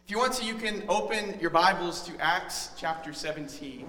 If you want to, you can open your Bibles to Acts chapter 17.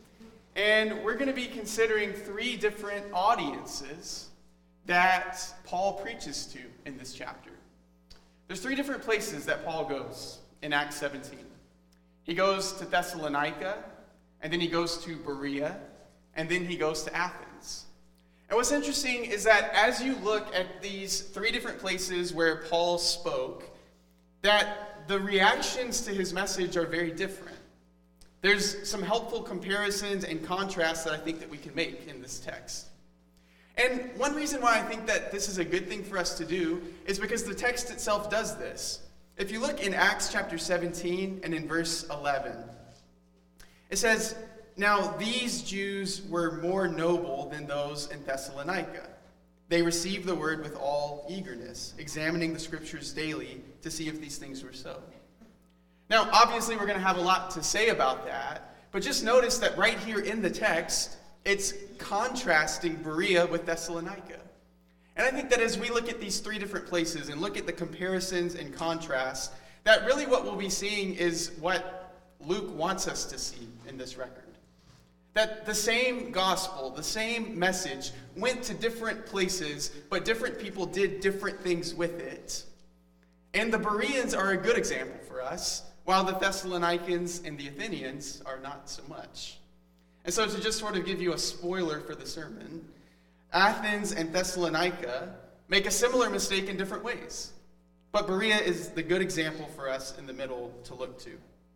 And we're going to be considering three different audiences that Paul preaches to in this chapter. There's three different places that Paul goes in Acts 17. He goes to Thessalonica, and then he goes to Berea, and then he goes to Athens. And what's interesting is that as you look at these three different places where Paul spoke, that the reactions to his message are very different. There's some helpful comparisons and contrasts that I think that we can make in this text. And one reason why I think that this is a good thing for us to do is because the text itself does this. If you look in Acts chapter 17 and in verse 11, it says, "Now these Jews were more noble than those in Thessalonica. They received the word with all eagerness, examining the scriptures daily to see if these things were so." Now, obviously, we're going to have a lot to say about that, but just notice that right here in the text, it's contrasting Berea with Thessalonica. And I think that as we look at these three different places and look at the comparisons and contrasts, that really what we'll be seeing is what Luke wants us to see in this record. That the same gospel, the same message, went to different places, but different people did different things with it. And the Bereans are a good example for us, while the Thessalonians and the Athenians are not so much. And so to just sort of give you a spoiler for the sermon, Athens and Thessalonica make a similar mistake in different ways. But Berea is the good example for us in the middle to look to.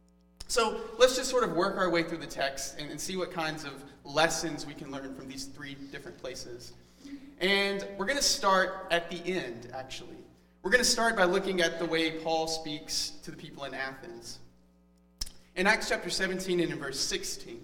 So let's just sort of work our way through the text and see what kinds of lessons we can learn from these three different places. And we're going to start at the end, actually. We're going to start by looking at the way Paul speaks to the people in Athens. In Acts chapter 17 and in verse 16,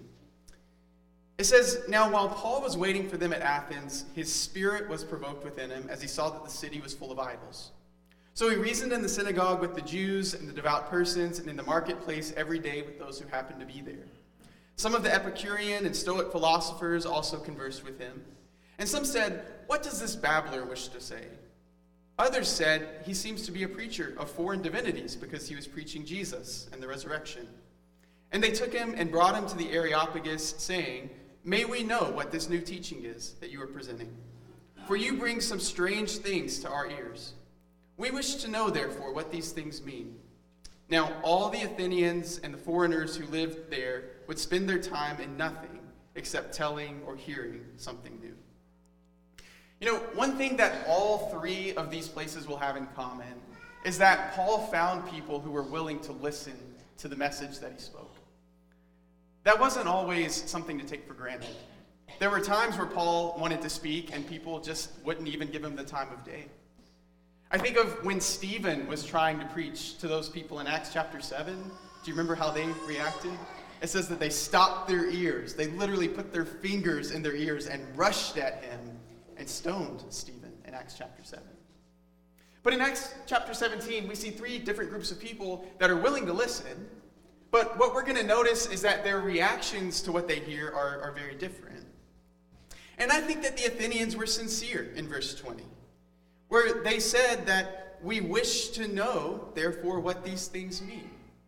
it says, "Now while Paul was waiting for them at Athens, his spirit was provoked within him as he saw that the city was full of idols. So he reasoned in the synagogue with the Jews and the devout persons, and in the marketplace every day with those who happened to be there. Some of the Epicurean and Stoic philosophers also conversed with him. And some said, 'What does this babbler wish to say?' Others said, 'He seems to be a preacher of foreign divinities because he was preaching Jesus and the resurrection.' And they took him and brought him to the Areopagus, saying, 'May we know what this new teaching is that you are presenting? For you bring some strange things to our ears. We wish to know, therefore, what these things mean.' Now all the Athenians and the foreigners who lived there would spend their time in nothing except telling or hearing something new." You know, one thing that all three of these places will have in common is that Paul found people who were willing to listen to the message that he spoke. That wasn't always something to take for granted. There were times where Paul wanted to speak and people just wouldn't even give him the time of day. I think of when Stephen was trying to preach to those people in Acts chapter 7. Do you remember how they reacted? It says that they stopped their ears. They literally put their fingers in their ears and rushed at him and stoned Stephen in Acts chapter 7. But in Acts chapter 17, we see three different groups of people that are willing to listen. But what we're going to notice is that their reactions to what they hear are very different. And I think that the Athenians were sincere in verse 20. Where they said that we wish to know, therefore, what these things mean.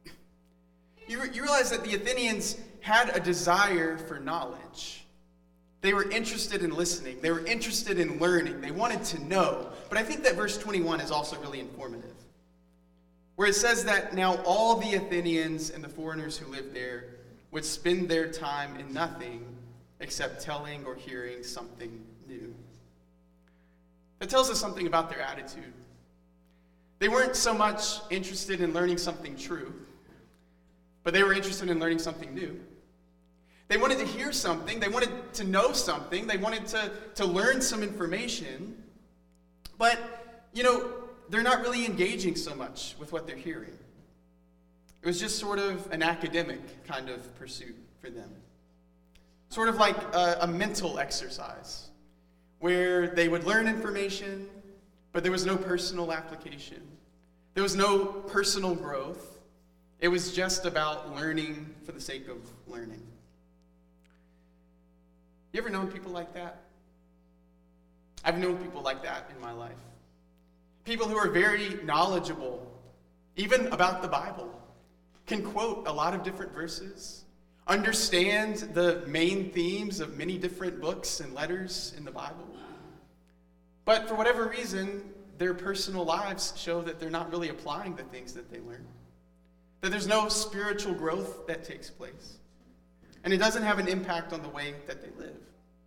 You realize that the Athenians had a desire for knowledge. They were interested in listening. They were interested in learning. They wanted to know. But I think that verse 21 is also really informative. Where it says that now all the Athenians and the foreigners who lived there would spend their time in nothing except telling or hearing something new. That tells us something about their attitude. They weren't so much interested in learning something true, but they were interested in learning something new. They wanted to hear something. They wanted to know something. They wanted to learn some information. But, they're not really engaging so much with what they're hearing. It was just sort of an academic kind of pursuit for them. Sort of like a mental exercise, where they would learn information, but there was no personal application. There was no personal growth. It was just about learning for the sake of learning. You ever known people like that? I've known people like that in my life. People who are very knowledgeable, even about the Bible, can quote a lot of different verses, understand the main themes of many different books and letters in the Bible. But for whatever reason, their personal lives show that they're not really applying the things that they learn. That there's no spiritual growth that takes place. And it doesn't have an impact on the way that they live.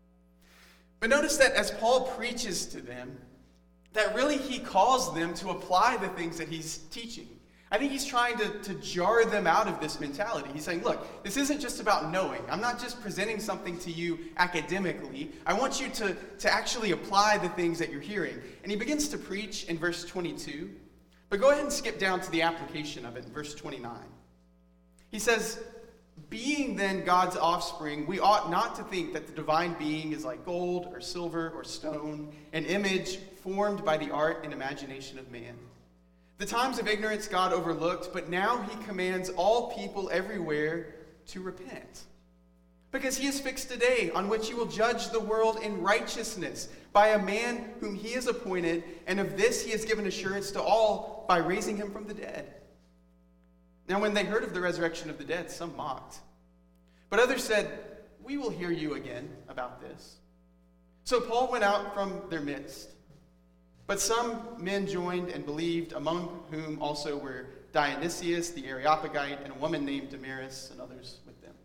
But notice that as Paul preaches to them, that really he calls them to apply the things that he's teaching. I think he's trying to jar them out of this mentality. He's saying, look, this isn't just about knowing. I'm not just presenting something to you academically. I want you to actually apply the things that you're hearing. And he begins to preach in verse 22. But go ahead and skip down to the application of it in verse 29. He says, being then God's offspring, we ought not to think that the divine being is like gold or silver or stone, an image formed by the art and imagination of man. The times of ignorance God overlooked, but now he commands all people everywhere to repent. Because he has fixed a day on which he will judge the world in righteousness by a man whom he has appointed, and of this he has given assurance to all by raising him from the dead. Now when they heard of the resurrection of the dead, some mocked. But others said, we will hear you again about this. So Paul went out from their midst. But some men joined and believed, among whom also were Dionysius the Areopagite and a woman named Damaris and others with them.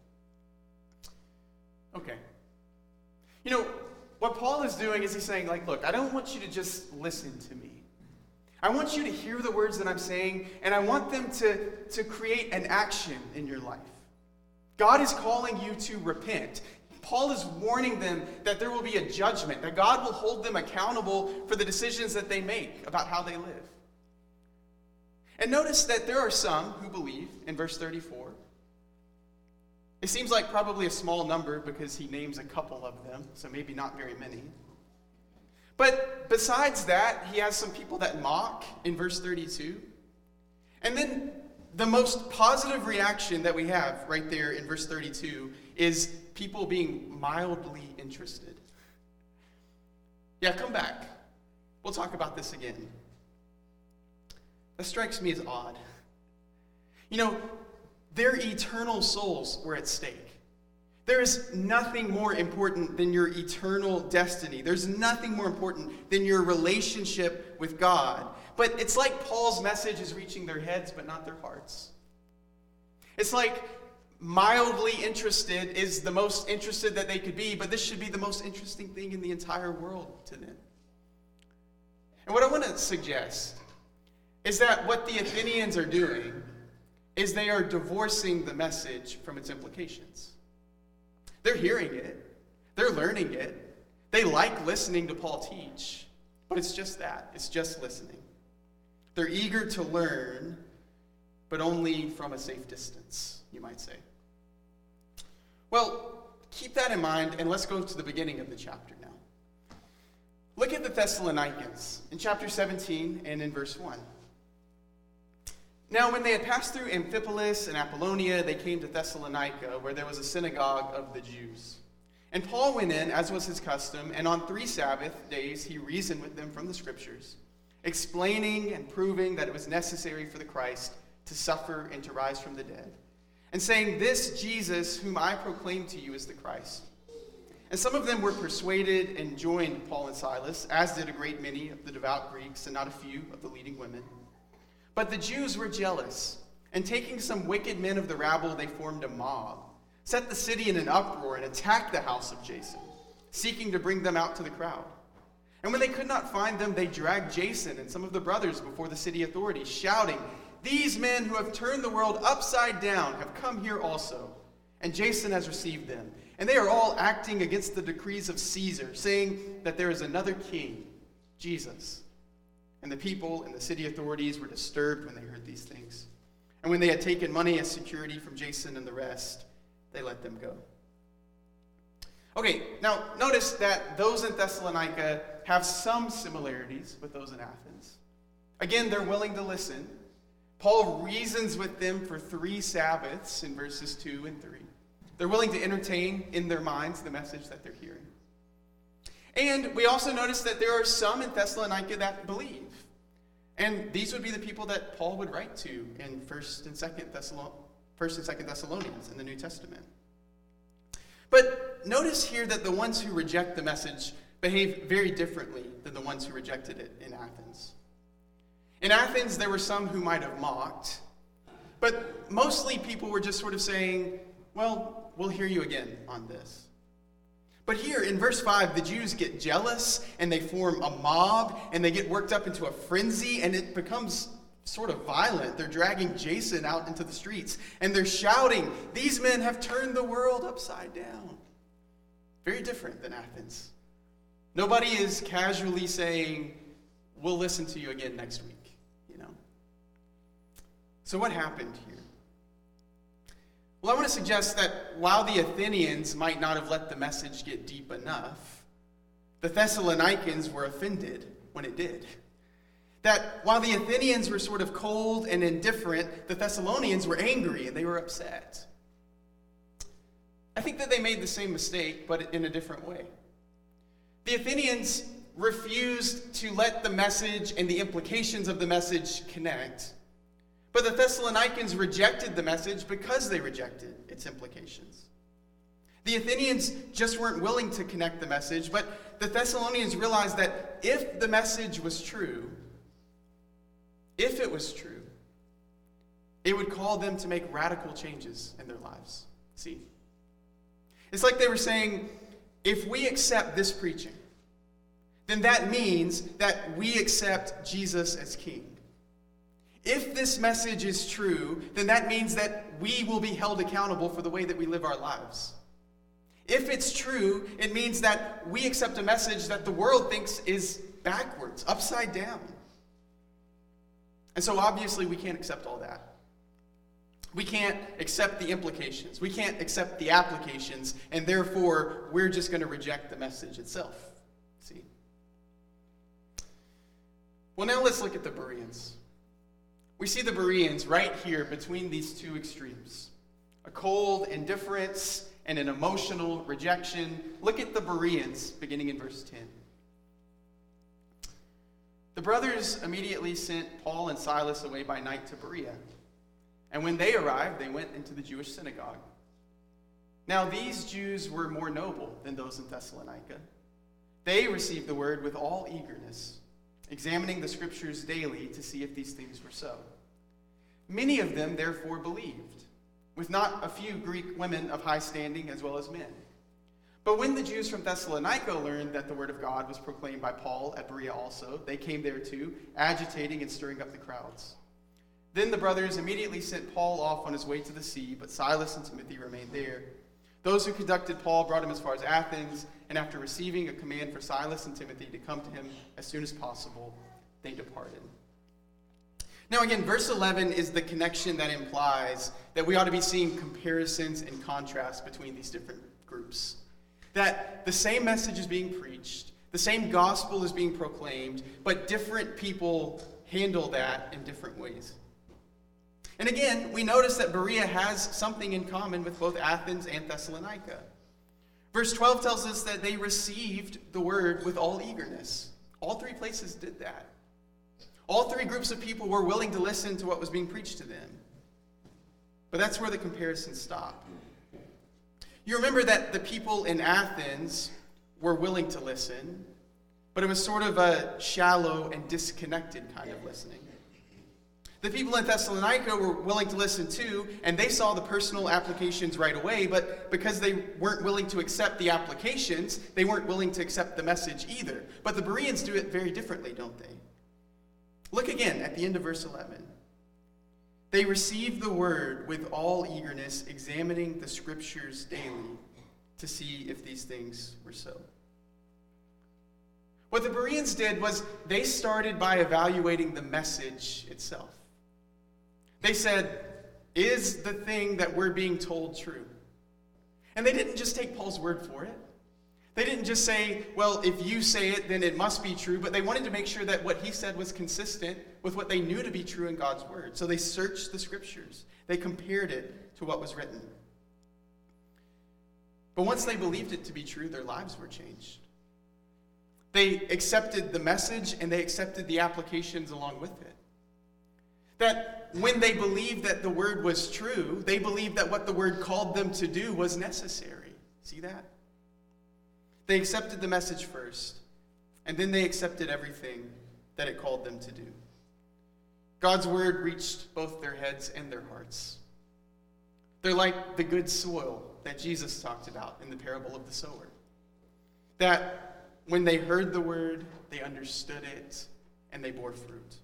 Okay. You know, what Paul is doing is he's saying, look, I don't want you to just listen to me. I want you to hear the words that I'm saying, and I want them to create an action in your life. God is calling you to repent. Paul is warning them that there will be a judgment, that God will hold them accountable for the decisions that they make about how they live. And notice that there are some who believe in verse 34. It seems like probably a small number because he names a couple of them, so maybe not very many. But besides that, he has some people that mock in verse 32. And then the most positive reaction that we have right there in verse 32 is people being mildly interested. Yeah, come back. We'll talk about this again. That strikes me as odd. You know, their eternal souls were at stake. There is nothing more important than your eternal destiny. There's nothing more important than your relationship with God. But it's like Paul's message is reaching their heads, but not their hearts. It's like mildly interested is the most interested that they could be, but this should be the most interesting thing in the entire world to them. And what I want to suggest is that what the Athenians are doing is they are divorcing the message from its implications. They're hearing it. They're learning it. They like listening to Paul teach, but it's just that. It's just listening. They're eager to learn, but only from a safe distance, you might say. Well, keep that in mind, and let's go to the beginning of the chapter now. Look at the Thessalonians in chapter 17 and in verse 1. Now, when they had passed through Amphipolis and Apollonia, they came to Thessalonica, where there was a synagogue of the Jews. And Paul went in, as was his custom, and on 3 Sabbath days he reasoned with them from the Scriptures, explaining and proving that it was necessary for the Christ to suffer and to rise from the dead, and saying, "This Jesus, whom I proclaim to you, is the Christ." And some of them were persuaded and joined Paul and Silas, as did a great many of the devout Greeks and not a few of the leading women. But the Jews were jealous, and taking some wicked men of the rabble, they formed a mob, set the city in an uproar, and attacked the house of Jason, seeking to bring them out to the crowd. And when they could not find them, they dragged Jason and some of the brothers before the city authorities, shouting, "These men who have turned the world upside down have come here also, and Jason has received them. And they are all acting against the decrees of Caesar, saying that there is another king, Jesus." And the people and the city authorities were disturbed when they heard these things. And when they had taken money as security from Jason and the rest, they let them go. Okay, now notice that those in Thessalonica have some similarities with those in Athens. Again, they're willing to listen. Paul reasons with them for 3 Sabbaths in verses 2 and 3. They're willing to entertain in their minds the message that they're hearing. And we also notice that there are some in Thessalonica that believe. And these would be the people that Paul would write to in 1st and 2nd 1st and 2nd Thessalonians in the New Testament. But notice here that the ones who reject the message behave very differently than the ones who rejected it in Athens. In Athens, there were some who might have mocked, but mostly people were just sort of saying, well, we'll hear you again on this. But here in verse 5, the Jews get jealous and they form a mob and they get worked up into a frenzy and it becomes sort of violent. They're dragging Jason out into the streets and they're shouting, "These men have turned the world upside down." Very different than Athens. Nobody is casually saying, "We'll listen to you again next week." So what happened here? Well, I want to suggest that while the Athenians might not have let the message get deep enough, the Thessalonians were offended when it did. That while the Athenians were sort of cold and indifferent, the Thessalonians were angry and they were upset. I think that they made the same mistake, but in a different way. The Athenians refused to let the message and the implications of the message connect. But the Thessalonians rejected the message because they rejected its implications. The Athenians just weren't willing to connect the message, but the Thessalonians realized that if the message was true, if it was true, it would call them to make radical changes in their lives. See? It's like they were saying, if we accept this preaching, then that means that we accept Jesus as king. If this message is true, then that means that we will be held accountable for the way that we live our lives. If it's true, it means that we accept a message that the world thinks is backwards, upside down. And so obviously we can't accept all that. We can't accept the implications. We can't accept the applications, and therefore we're just going to reject the message itself. See? Well, now let's look at the Bereans. We see the Bereans right here between these two extremes. A cold indifference and an emotional rejection. Look at the Bereans beginning in verse 10. The brothers immediately sent Paul and Silas away by night to Berea. And when they arrived, they went into the Jewish synagogue. Now these Jews were more noble than those in Thessalonica. They received the word with all eagerness, examining the scriptures daily to see if these things were so. Many of them therefore believed, with not a few Greek women of high standing as well as men. But when the Jews from Thessalonica learned that the word of God was proclaimed by Paul at Berea also, they came there too, agitating and stirring up the crowds. Then the brothers immediately sent Paul off on his way to the sea, but Silas and Timothy remained there. Those who conducted Paul brought him as far as Athens, and after receiving a command for Silas and Timothy to come to him as soon as possible, they departed. Now again, verse 11 is the connection that implies that we ought to be seeing comparisons and contrasts between these different groups. That the same message is being preached, the same gospel is being proclaimed, but different people handle that in different ways. And again, we notice that Berea has something in common with both Athens and Thessalonica. Verse 12 tells us that they received the word with all eagerness. All three places did that. All three groups of people were willing to listen to what was being preached to them. But that's where the comparisons stop. You remember that the people in Athens were willing to listen, but it was sort of a shallow and disconnected kind of listening. The people in Thessalonica were willing to listen too, and they saw the personal applications right away, but because they weren't willing to accept the applications, they weren't willing to accept the message either. But the Bereans do it very differently, don't they? Look again at the end of verse 11. They received the word with all eagerness, examining the scriptures daily to see if these things were so. What the Bereans did was they started by evaluating the message itself. They said, is the thing that we're being told true? And they didn't just take Paul's word for it. They didn't just say, well, if you say it, then it must be true. But they wanted to make sure that what he said was consistent with what they knew to be true in God's word. So they searched the scriptures. They compared it to what was written. But once they believed it to be true, their lives were changed. They accepted the message and they accepted the applications along with it. That when they believed that the word was true, they believed that what the word called them to do was necessary. See that? They accepted the message first, and then they accepted everything that it called them to do. God's word reached both their heads and their hearts. They're like the good soil that Jesus talked about in the parable of the sower. That when they heard the word, they understood it, and they bore fruit.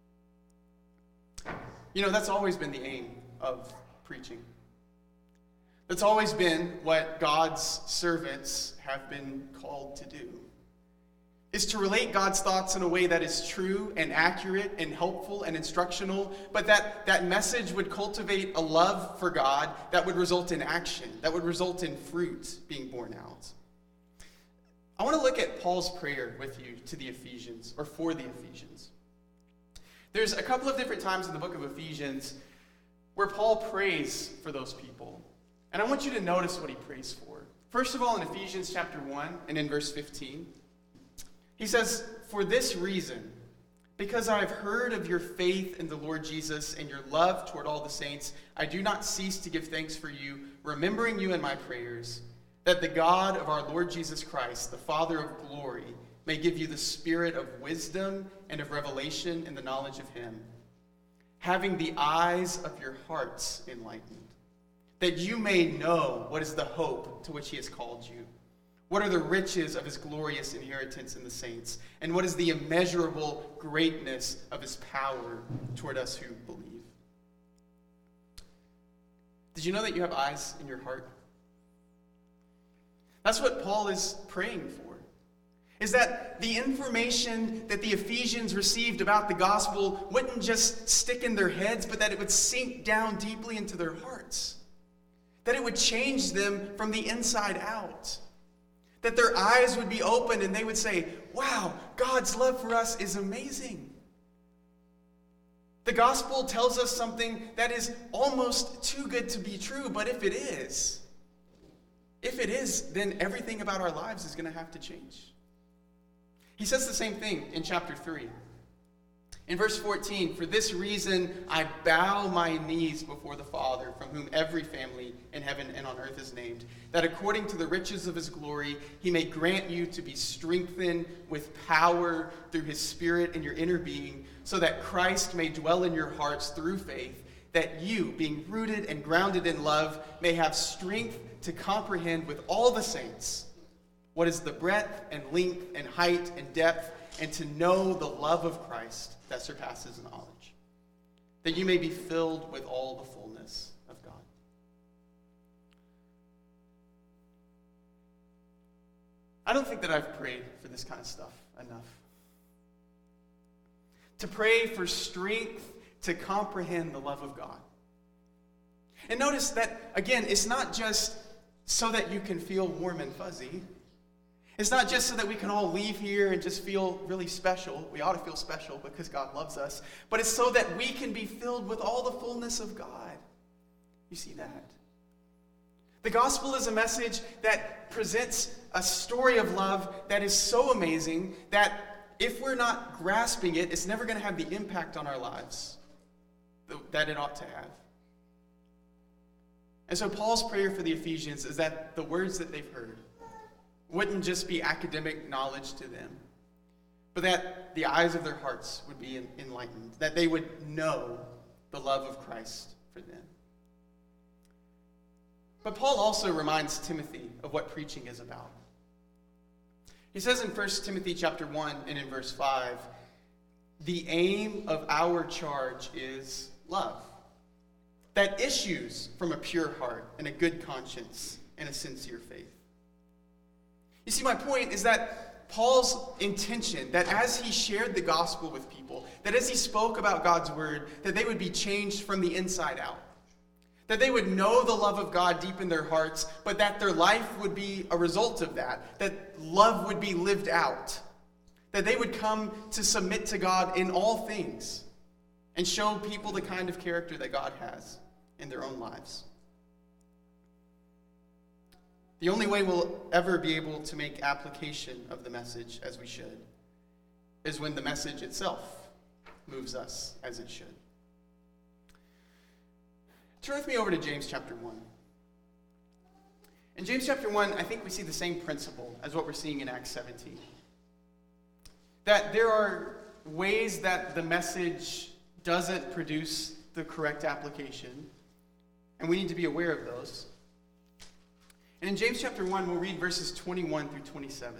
You know, that's always been the aim of preaching. That's always been what God's servants have been called to do. Is to relate God's thoughts in a way that is true and accurate and helpful and instructional, but that message would cultivate a love for God that would result in action, that would result in fruit being borne out. I want to look at Paul's prayer with you to the Ephesians, or for the Ephesians. There's a couple of different times in the book of Ephesians where Paul prays for those people. And I want you to notice what he prays for. First of all, in Ephesians chapter 1 and in verse 15, he says, "For this reason, because I have heard of your faith in the Lord Jesus and your love toward all the saints, I do not cease to give thanks for you, remembering you in my prayers, that the God of our Lord Jesus Christ, the Father of glory, may give you the spirit of wisdom and of revelation in the knowledge of him, having the eyes of your hearts enlightened, that you may know what is the hope to which he has called you, what are the riches of his glorious inheritance in the saints, and what is the immeasurable greatness of his power toward us who believe." Did you know that you have eyes in your heart? That's what Paul is praying for. Is that the information that the Ephesians received about the gospel wouldn't just stick in their heads, but that it would sink down deeply into their hearts. That it would change them from the inside out. That their eyes would be opened and they would say, wow, God's love for us is amazing. The gospel tells us something that is almost too good to be true, but if it is, then everything about our lives is going to have to change. He says the same thing in chapter 3. In verse 14, "For this reason I bow my knees before the Father, from whom every family in heaven and on earth is named, that according to the riches of his glory he may grant you to be strengthened with power through his Spirit in your inner being, so that Christ may dwell in your hearts through faith, that you, being rooted and grounded in love, may have strength to comprehend with all the saints what is the breadth and length and height and depth, and to know the love of Christ that surpasses knowledge, that you may be filled with all the fullness of God." I don't think that I've prayed for this kind of stuff enough. To pray for strength to comprehend the love of God. And notice that, again, it's not just so that you can feel warm and fuzzy. It's not just so that we can all leave here and just feel really special. We ought to feel special because God loves us. But it's so that we can be filled with all the fullness of God. You see that? The gospel is a message that presents a story of love that is so amazing that if we're not grasping it, it's never going to have the impact on our lives that it ought to have. And so Paul's prayer for the Ephesians is that the words that they've heard wouldn't just be academic knowledge to them, but that the eyes of their hearts would be enlightened, that they would know the love of Christ for them. But Paul also reminds Timothy of what preaching is about. He says in 1 Timothy chapter 1 and in verse 5, "The aim of our charge is love, that issues from a pure heart and a good conscience and a sincere faith." You see, my point is that Paul's intention, that as he shared the gospel with people, that as he spoke about God's word, that they would be changed from the inside out. That they would know the love of God deep in their hearts, but that their life would be a result of that. That love would be lived out. That they would come to submit to God in all things and show people the kind of character that God has in their own lives. The only way we'll ever be able to make application of the message as we should is when the message itself moves us as it should. Turn with me over to James chapter 1. In James chapter 1, I think we see the same principle as what we're seeing in Acts 17. That there are ways that the message doesn't produce the correct application, and we need to be aware of those. And in James chapter 1, we'll read verses 21 through 27.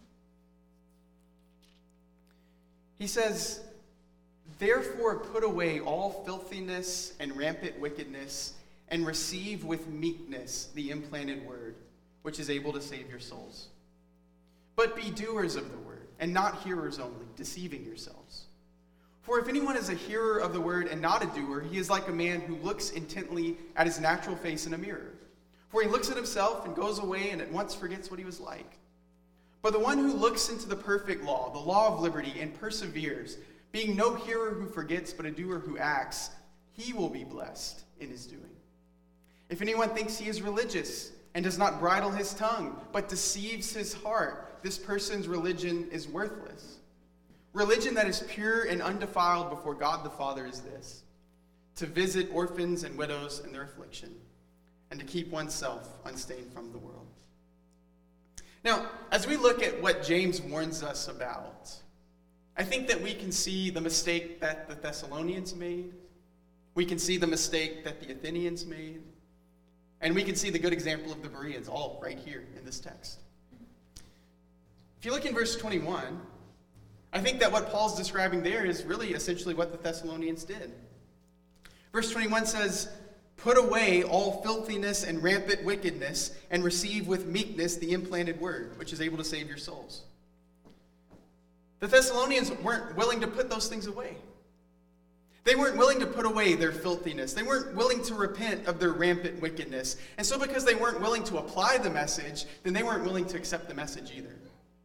He says, "Therefore put away all filthiness and rampant wickedness, and receive with meekness the implanted word, which is able to save your souls. But be doers of the word, and not hearers only, deceiving yourselves. For if anyone is a hearer of the word and not a doer, he is like a man who looks intently at his natural face in a mirror. For he looks at himself and goes away and at once forgets what he was like. But the one who looks into the perfect law, the law of liberty, and perseveres, being no hearer who forgets, but a doer who acts, he will be blessed in his doing. If anyone thinks he is religious and does not bridle his tongue, but deceives his heart, this person's religion is worthless. Religion that is pure and undefiled before God the Father is this: to visit orphans and widows in their affliction, and to keep oneself unstained from the world." Now, as we look at what James warns us about, I think that we can see the mistake that the Thessalonians made. We can see the mistake that the Athenians made. And we can see the good example of the Bereans, all right here in this text. If you look in verse 21, I think that what Paul's describing there is really essentially what the Thessalonians did. Verse 21 says, "Put away all filthiness and rampant wickedness, and receive with meekness the implanted word, which is able to save your souls." The Thessalonians weren't willing to put those things away. They weren't willing to put away their filthiness. They weren't willing to repent of their rampant wickedness. And so because they weren't willing to apply the message, then they weren't willing to accept the message either.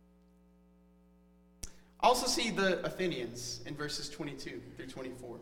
I also see the Athenians in verses 22 through 24.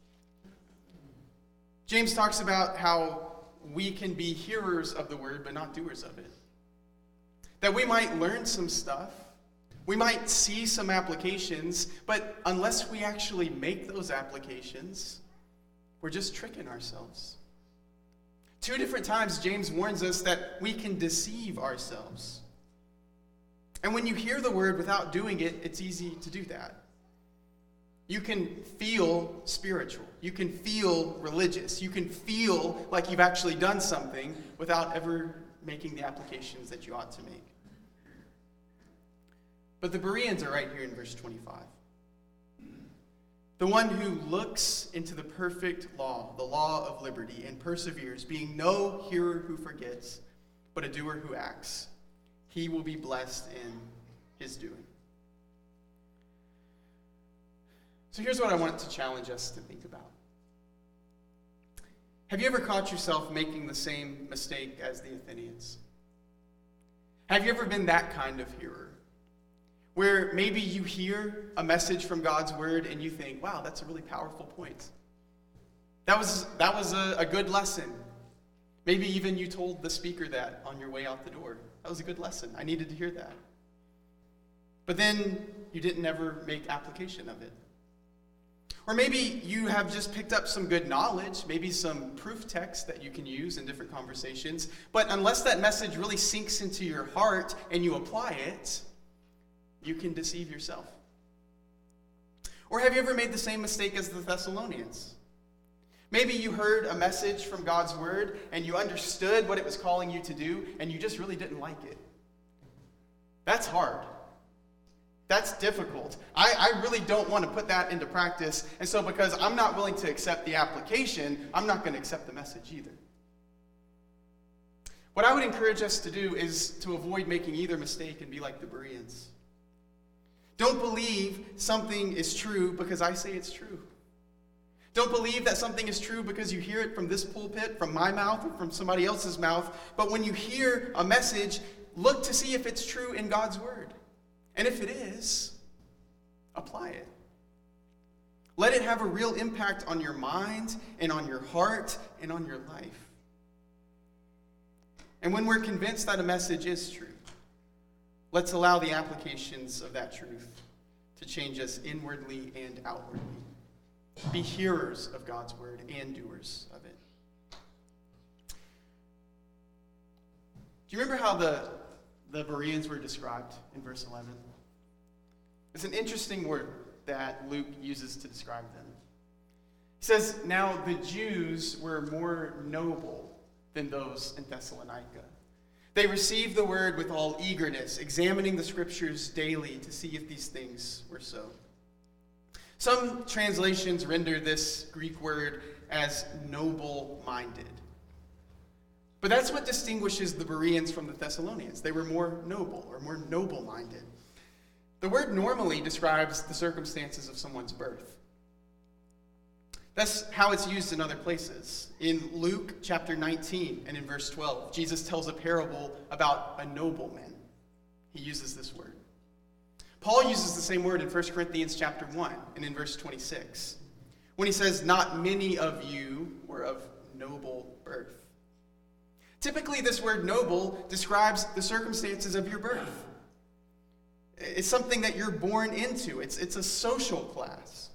James talks about how we can be hearers of the word but not doers of it. That we might learn some stuff. We might see some applications, but unless we actually make those applications, we're just tricking ourselves. 2 different times, James warns us that we can deceive ourselves. And when you hear the word without doing it, it's easy to do that. You can feel spiritual. You can feel religious. You can feel like you've actually done something without ever making the applications that you ought to make. But the Bereans are right here in verse 25. The one who looks into the perfect law, the law of liberty, and perseveres, being no hearer who forgets, but a doer who acts, he will be blessed in his doing. So here's what I want to challenge us to think about. Have you ever caught yourself making the same mistake as the Athenians? Have you ever been that kind of hearer? Where maybe you hear a message from God's word and you think, wow, that's a really powerful point. That was a good lesson. Maybe even you told the speaker that on your way out the door. That was a good lesson. I needed to hear that. But then you didn't ever make application of it. Or maybe you have just picked up some good knowledge, maybe some proof text that you can use in different conversations, but unless that message really sinks into your heart and you apply it, you can deceive yourself. Or have you ever made the same mistake as the Thessalonians? Maybe you heard a message from God's word and you understood what it was calling you to do and you just really didn't like it. That's hard. That's difficult. I really don't want to put that into practice, and so because I'm not willing to accept the application, I'm not going to accept the message either. What I would encourage us to do is to avoid making either mistake and be like the Bereans. Don't believe something is true because I say it's true. Don't believe that something is true because you hear it from this pulpit, from my mouth, or from somebody else's mouth. But when you hear a message, look to see if it's true in God's word. And if it is, apply it. Let it have a real impact on your mind and on your heart and on your life. And when we're convinced that a message is true, let's allow the applications of that truth to change us inwardly and outwardly. Be hearers of God's word and doers of it. Do you remember how the Bereans were described in verse 11? It's an interesting word that Luke uses to describe them. He says, now the Jews were more noble than those in Thessalonica. They received the word with all eagerness, examining the scriptures daily to see if these things were so. Some translations render this Greek word as noble-minded. But that's what distinguishes the Bereans from the Thessalonians. They were more noble or more noble-minded. The word normally describes the circumstances of someone's birth. That's how it's used in other places. In Luke chapter 19 and in verse 12, Jesus tells a parable about a nobleman. He uses this word. Paul uses the same word in 1 Corinthians chapter 1 and in verse 26, when he says, not many of you were of noble birth. Typically, this word noble describes the circumstances of your birth. It's something that you're born into. It's a social class.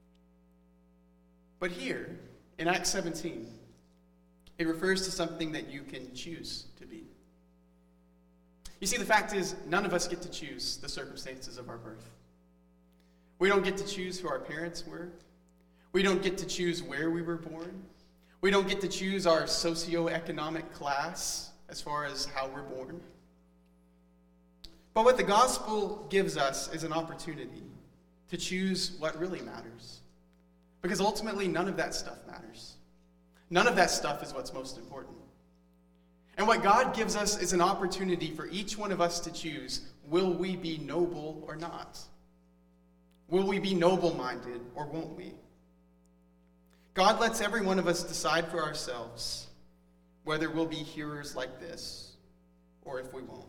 But here, in Acts 17, it refers to something that you can choose to be. You see, the fact is, none of us get to choose the circumstances of our birth. We don't get to choose who our parents were. We don't get to choose where we were born. We don't get to choose our socioeconomic class as far as how we're born. But what the gospel gives us is an opportunity to choose what really matters. Because ultimately, none of that stuff matters. None of that stuff is what's most important. And what God gives us is an opportunity for each one of us to choose, will we be noble or not? Will we be noble-minded or won't we? God lets every one of us decide for ourselves whether we'll be hearers like this or if we won't.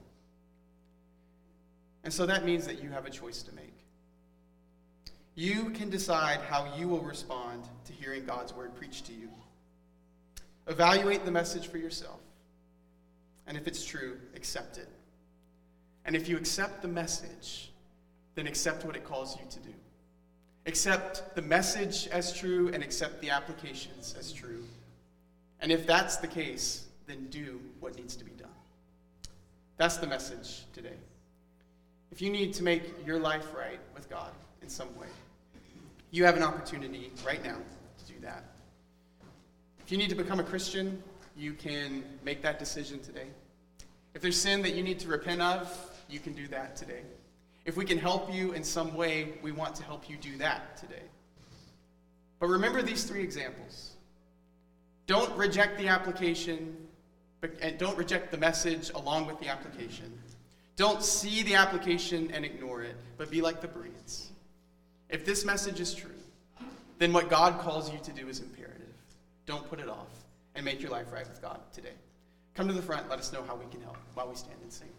And so that means that you have a choice to make. You can decide how you will respond to hearing God's word preached to you. Evaluate the message for yourself. And if it's true, accept it. And if you accept the message, then accept what it calls you to do. Accept the message as true and accept the applications as true. And if that's the case, then do what needs to be done. That's the message today. If you need to make your life right with God in some way, you have an opportunity right now to do that. If you need to become a Christian, you can make that decision today. If there's sin that you need to repent of, you can do that today. If we can help you in some way, we want to help you do that today. But remember these three examples. Don't reject the application, and don't reject the message along with the application. Don't see the application and ignore it, but be like the Bereans. If this message is true, then what God calls you to do is imperative. Don't put it off, and make your life right with God today. Come to the front, let us know how we can help while we stand and sing.